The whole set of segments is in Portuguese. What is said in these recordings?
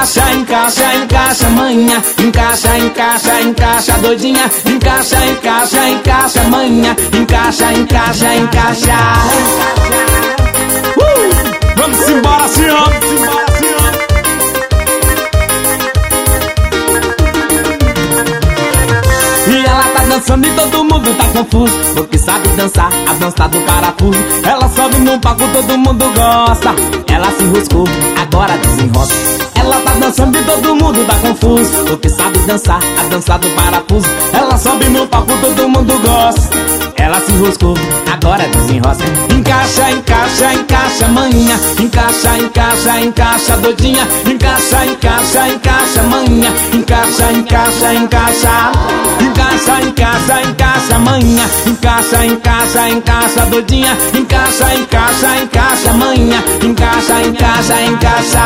encaixa, encaixa, encaixa, manha. Encaixa, encaixa, encaixa, doidinha. Encaixa, encaixa, encaixa, manha. Encaixa, encaixa, encaixa. Vamos embora, senhor. E ela tá dançando e todo mundo tá confuso, porque sabe dançar a dança do parafuso. Ela sobe no palco, todo mundo gosta. Ela se enroscou, agora desenrosca. Ela tá dançando e todo mundo tá confuso, porque sabe dançar a dança do parafuso. Ela sobe no palco, todo mundo gosta. Ela se enroscou, agora desenrosca. Encaixa, encaixa, encaixa, manha. Encaixa, encaixa, encaixa, doidinha. Encaixa, encaixa, encaixa, manha. Encaixa, encaixa, encaixa. Encaixa, encaixa, encaixa, manha. Encaixa, encaixa, encaixa, doidinha. Encaixa, encaixa, encaixa, manha. Encaixa, encaixa, encaixa.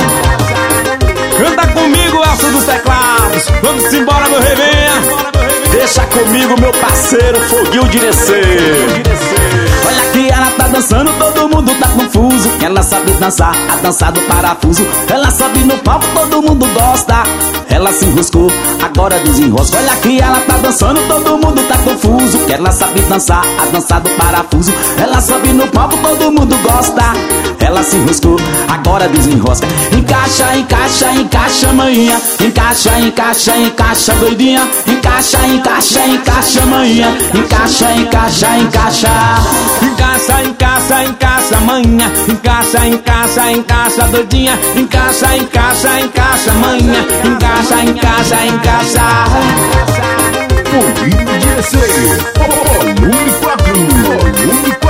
Canta comigo, Elcio dos teclados. Vamos embora, meu revenha. Deixa comigo, meu parceiro, Foguinho de descer. Olha que ela tá dançando, todo mundo tá confuso. Ela sabe dançar a dança do parafuso. Ela sobe no palco, todo mundo gosta. Ela se enroscou, agora desenrosca. Olha que ela tá dançando, todo mundo tá confuso. Ela sabe dançar a dança do parafuso. Ela sobe no palco, todo mundo gosta. Ela se enroscou, agora desenrosca. Encaixa, encaixa, encaixa, manhã. Encaixa, encaixa, encaixa, doidinha. Encaixa, encaixa, encaixa, manhã. Encaixa, encaixa, encaixa. Encaixa, encaixa, encaixa, manhã. Encaixa, encaixa, encaixa, doidinha. Encaixa, encaixa, encaixa, manhã. Encaixa, encaixa, encaixa. Foguinho de descer. Volume 4.